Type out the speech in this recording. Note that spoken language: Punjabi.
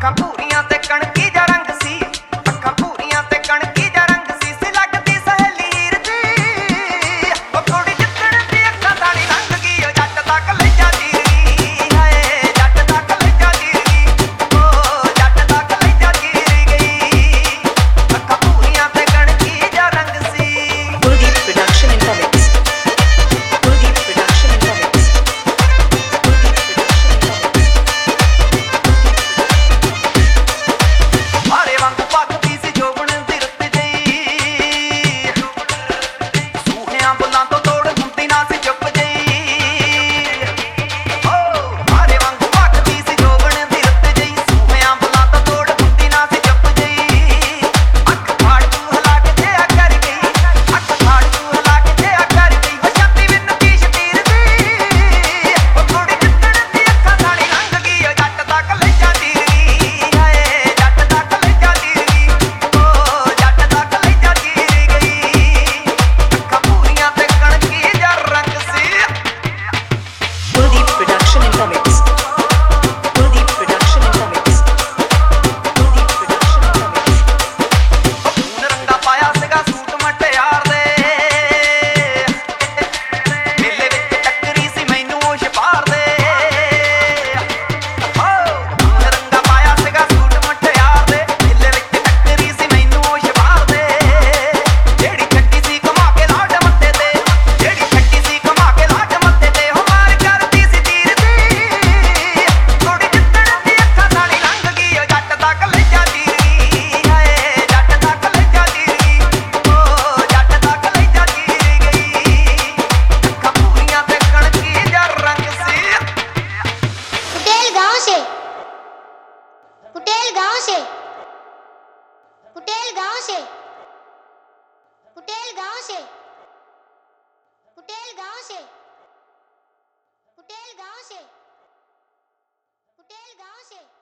ਅੱਖਾਂ ਭੂਰੀਆਂ ਤੇ ਕਣਕੀ ਜਾ ਰੰਗ ਸੀ, ਅੱਖਾਂ ਭੂਰੀਆਂ ਤੇ ਕਣਕੀ ਜਾ ਰੰਗ ਸੀ, ਲੱਗਦੀ ਸਹੇਲੀ ਹੀਰ ਦੀ। ਉਹ ਕੁੜੀ ਜਿੱਦਣ ਦੀ ਅੱਖਾਂ ਸਾੜੀ ਲੰਘ ਗਈ, ਉਹ ਜੱਟ ਦਾ ਕਲੇਜਾ ਚੀਰ ਗਈ। ਹਾਏ ਜੱਟ ਦਾ ਕਲੇਜਾ ਚੀਰ ਗਈ, ਉਹ ਜੱਟ ਦਾ ਕਲੇਜਾ ਚੀਰ ਗਈ। ਅੱਖਾਂ ਭੂਰੀਆਂ ਤੇ ਕਣਕੀ ਜਾ ਰੰਗ ਸੀ। Kuldeep production in the mix. Kuldeep production in the mix. Kuldeep production in the mix. ਮਾਰੇ ਵਾਂਗੂ ਪੱਕਦੀ ਸੀ ਜੋਬਨ ਦੀ ਰੁੱਤ ਜਈ, ਸੂਹਿਆਂ ਬੁੱਲਾਂ ਤੋਂ ਤੋੜ ਹੁੰਦੀ ਨਾ ਸੀ ਚੁੱਪ ਜਈ। ਓ ਮਾਰੇ ਵਾਂਗੂ ਪੱਕਦੀ ਸੀ ਜੋਬਨ ਦੀ ਰੁੱਤ ਜਈ, ਸੂਹਿਆਂ ਬੁੱਲਾਂ ਤੋਂ ਤੋੜ ਹੁੰਦੀ ਨਾ ਸੀ ਚੁੱਪ ਜਈ। ਅੱਖ ਫਾੜ ਤੂੰ ਹਿਲਾ ਕੇ ਜਿਆ ਕਰ ਗਈ, ਅੱਖ ਫਾੜ ਤੂੰ ਹਿਲਾ ਕੇ ਜਿਆ ਕਰ ਗਈ। ਹੋ ਛਾਤੀ ਮੈਨੂੰ ਕੀ ਸ਼ਤੀਰ ਦੀ, ਉਹ ਕੁੜੀ ਜਿੱਦਣ ਦੀ ਅੱਖਾਂ ਸਾੜੀ ਲੰਘ ਗਈ, ਉਹ ਜੱਟ ਦਾ ਕਲੇਜਾ ਚੀਰ ਗਈ। ਹਾਏ ਜੱਟ ਦਾ ਕਲੇਜਾ ਚੀਰ ਗਈ, ਉਹ ਜੱਟ ਦਾ ਕਲੇਜਾ ਚੀਰ ਗਈ। ਅੱਖਾਂ ਭੂਰੀਆਂ ਤੇ ਕਣਕੀ ਜਾ ਰੰਗ ਸੀ। Kuldeep production in the mix. Kuldeep production in the mix. Kuldeep production in the mix. ਖੂਨ ਰੰਗਾ ਪਾਇਆ ਸੀਗਾ ਸੂਟ ਮਟਿਆਰ ਦੇ, ਮੇਲੇ ਵਿੱਚ ਟੱਕਰੀ ਸੀ ਮੈਨੂੰ ਉਹ ਛਪਾਰ ਦੇ। ਖੂਨ ਰੰਗਾ ਪਾਇਆ ਸੀਗਾ ਸੂਟ ਮਟਿਆਰ ਦੇ, ਮੇਲੇ ਵਿੱਚ ਟੱਕਰੀ ਸੀ ਮੈਨੂੰ ਉਹ ਛਪਾਰ ਦੇ। ਜਿਹੜੀ ਛੱਡੀ ਸੀ ਘੁਮਾ ਕੇ ਲਾਡ ਮੱਥੇ ਤੇ, ਜਿਹੜੀ ਛੱਡੀ ਸੀ ਘੁਮਾ ਕੇ ਲਾਡ ਮੱਥੇ ਤੇ, ਉਹ ਮਾਰ ਕਰਦੀ ਸੀ ਤੀਰ ਦੀ। ਕੁੜੀ ਜਿੱਦਣ ਦੀ ਅੱਖਾਂ ਸਾੜੀ ਲੰਘ ਗਈ, ਉਹ ਜੱਟ ਦਾ ਕਲੇਜਾ ਚੀਰ ਗਈ। ਹਾਏ ਜੱਟ ਦਾ ਕਲੇਜਾ ਚੀਰ ਗਈ, ਉਹ ਜੱਟ ਦਾ ਕਲੇਜਾ ਚੀਰ ਗਈ। ਅੱਖਾਂ ਭੂਰੀਆਂ ਤੇ ਕਣਕੀ ਜਾ ਰੰਗ ਸੀ। कुटेल गांव से कुटेल गांव से कुटेल गांव से कुटेल गांव से कुटेल गांव से कुटेल गांव से कुटेल गांव से